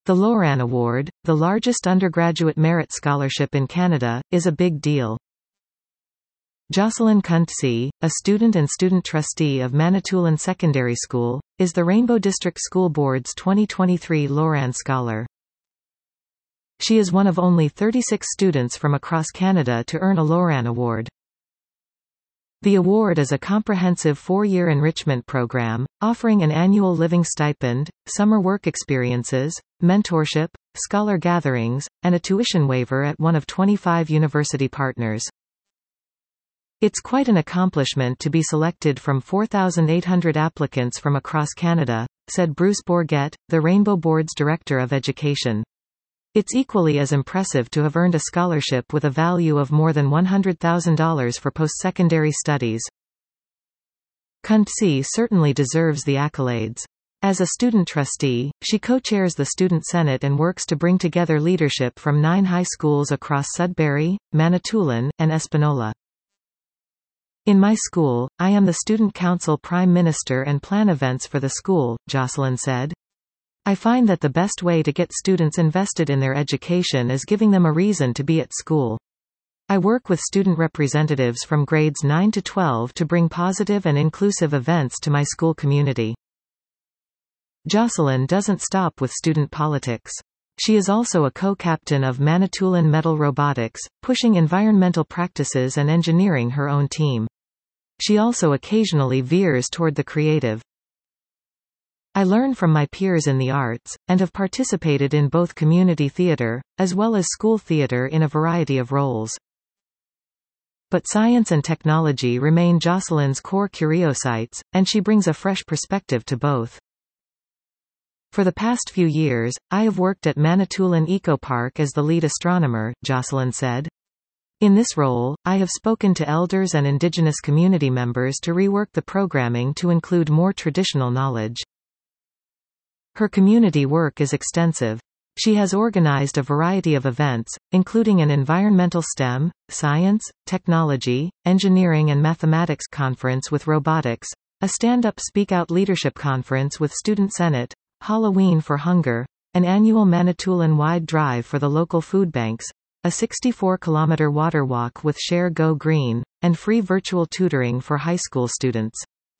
The Loran Award, the largest undergraduate merit scholarship in Canada, is a big deal. Jocelyn Kuntse, a student and student trustee of Manitoulin Secondary School, is the Rainbow District School Board's 2023 Loran Scholar. She is one of only 36 students from across Canada to earn a Loran Award. The award is a comprehensive 4-year enrichment program, offering an annual living stipend, summer work experiences, mentorship, scholar gatherings, and a tuition waiver at one of 25 university partners. It's quite an accomplishment to be selected from 4,800 applicants from across Canada, said Bruce Bourget, the Rainbow Board's Director of Education. It's equally as impressive to have earned a scholarship with a value of more than $100,000 for post-secondary studies. Kuntse certainly deserves the accolades. As a student trustee, she co-chairs the Student Senate and works to bring together leadership from 9 high schools across Sudbury, Manitoulin, and Espanola. In my school, I am the Student Council Prime Minister and plan events for the school, Jocelyn said. I find that the best way to get students invested in their education is giving them a reason to be at school. I work with student representatives from grades 9 to 12 to bring positive and inclusive events to my school community. Jocelyn doesn't stop with student politics. She is also a co-captain of Manitoulin Metal Robotics, pushing environmental practices and engineering her own team. She also occasionally veers toward the creative. I learn from my peers in the arts, and have participated in both community theatre, as well as school theatre in a variety of roles. But science and technology remain Jocelyn's core curiosities, and she brings a fresh perspective to both. For the past few years, I have worked at Manitoulin Eco Park as the lead astronomer, Jocelyn said. In this role, I have spoken to elders and Indigenous community members to rework the programming to include more traditional knowledge. Her community work is extensive. She has organized a variety of events, including an environmental STEM, science, technology, engineering and mathematics conference with robotics, a stand-up speak-out leadership conference with Student Senate, Halloween for Hunger, an annual Manitoulin-wide drive for the local food banks, a 64-kilometer water walk with Share Go Green, and free virtual tutoring for high school students.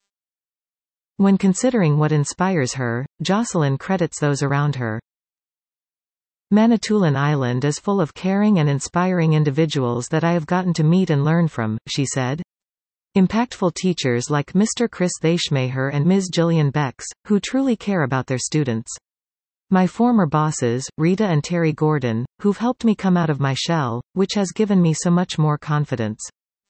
When considering what inspires her, Jocelyn credits those around her. Manitoulin Island is full of caring and inspiring individuals that I have gotten to meet and learn from, she said. Impactful teachers like Mr. Chris Theischmacher and Ms. Gillian Becks, who truly care about their students. My former bosses, Rita and Terry Gordon, who've helped me come out of my shell, which has given me so much more confidence.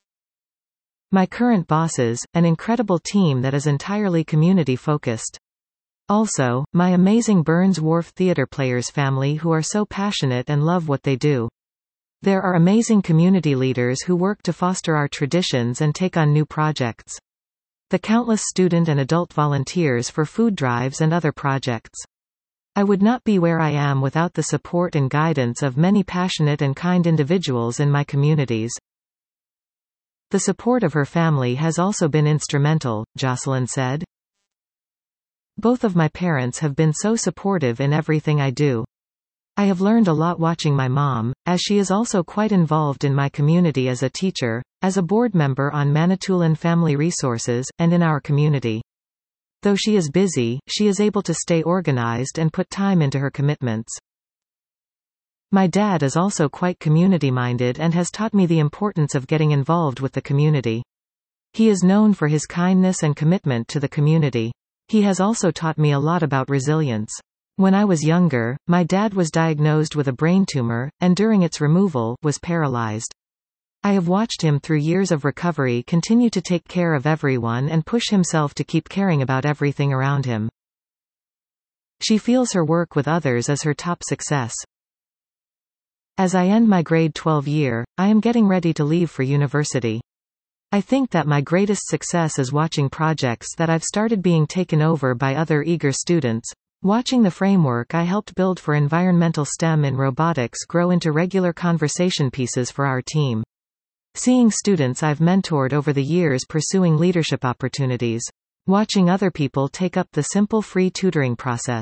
My current bosses, an incredible team that is entirely community-focused. Also, my amazing Burns Wharf Theatre Players family who are so passionate and love what they do. There are amazing community leaders who work to foster our traditions and take on new projects. The countless student and adult volunteers for food drives and other projects. I would not be where I am without the support and guidance of many passionate and kind individuals in my communities. The support of her family has also been instrumental, Jocelyn said. Both of my parents have been so supportive in everything I do. I have learned a lot watching my mom, as she is also quite involved in my community as a teacher, as a board member on Manitoulin Family Resources, and in our community. Though she is busy, she is able to stay organized and put time into her commitments. My dad is also quite community-minded and has taught me the importance of getting involved with the community. He is known for his kindness and commitment to the community. He has also taught me a lot about resilience. When I was younger, my dad was diagnosed with a brain tumor, and during its removal, was paralyzed. I have watched him through years of recovery continue to take care of everyone and push himself to keep caring about everything around him. She feels her work with others as her top success. As I end my grade 12 year, I am getting ready to leave for university. I think that my greatest success is watching projects that I've started being taken over by other eager students, watching the framework I helped build for environmental STEM in robotics grow into regular conversation pieces for our team. Seeing students I've mentored over the years pursuing leadership opportunities. Watching other people take up the simple free tutoring process.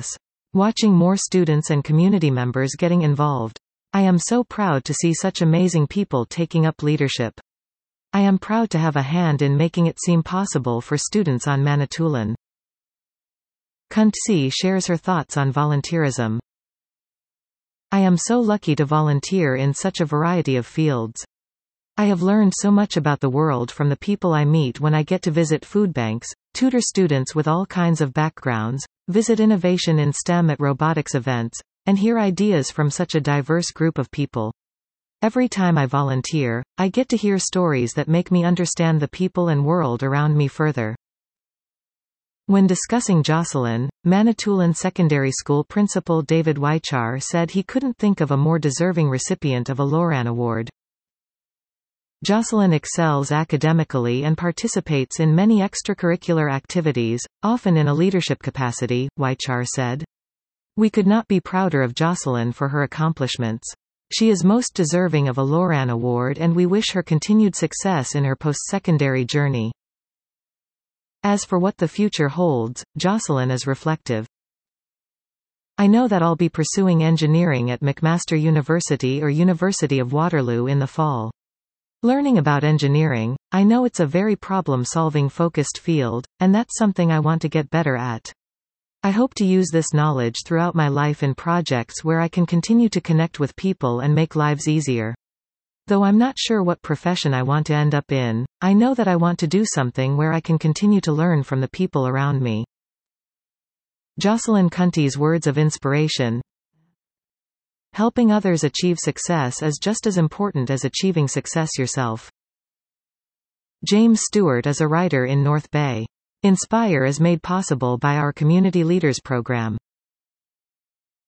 Watching more students and community members getting involved. I am so proud to see such amazing people taking up leadership. I am proud to have a hand in making it seem possible for students on Manitoulin. Kuntsi shares her thoughts on volunteerism. I am so lucky to volunteer in such a variety of fields. I have learned so much about the world from the people I meet when I get to visit food banks, tutor students with all kinds of backgrounds, visit innovation in STEM at robotics events, and hear ideas from such a diverse group of people. Every time I volunteer, I get to hear stories that make me understand the people and world around me further. When discussing Jocelyn, Manitoulin Secondary School Principal David Weichar said he couldn't think of a more deserving recipient of a Loran Award. Jocelyn excels academically and participates in many extracurricular activities, often in a leadership capacity, Weichar said. We could not be prouder of Jocelyn for her accomplishments. She is most deserving of a Loran Award and we wish her continued success in her post-secondary journey. As for what the future holds, Jocelyn is reflective. I know that I'll be pursuing engineering at McMaster University or University of Waterloo in the fall. Learning about engineering, I know it's a very problem-solving focused field, and that's something I want to get better at. I hope to use this knowledge throughout my life in projects where I can continue to connect with people and make lives easier. Though I'm not sure what profession I want to end up in, I know that I want to do something where I can continue to learn from the people around me. Jocelyn Kunti's words of inspiration. Helping others achieve success is just as important as achieving success yourself. James Stewart is a writer in North Bay. Inspire is made possible by our Community Leaders Program.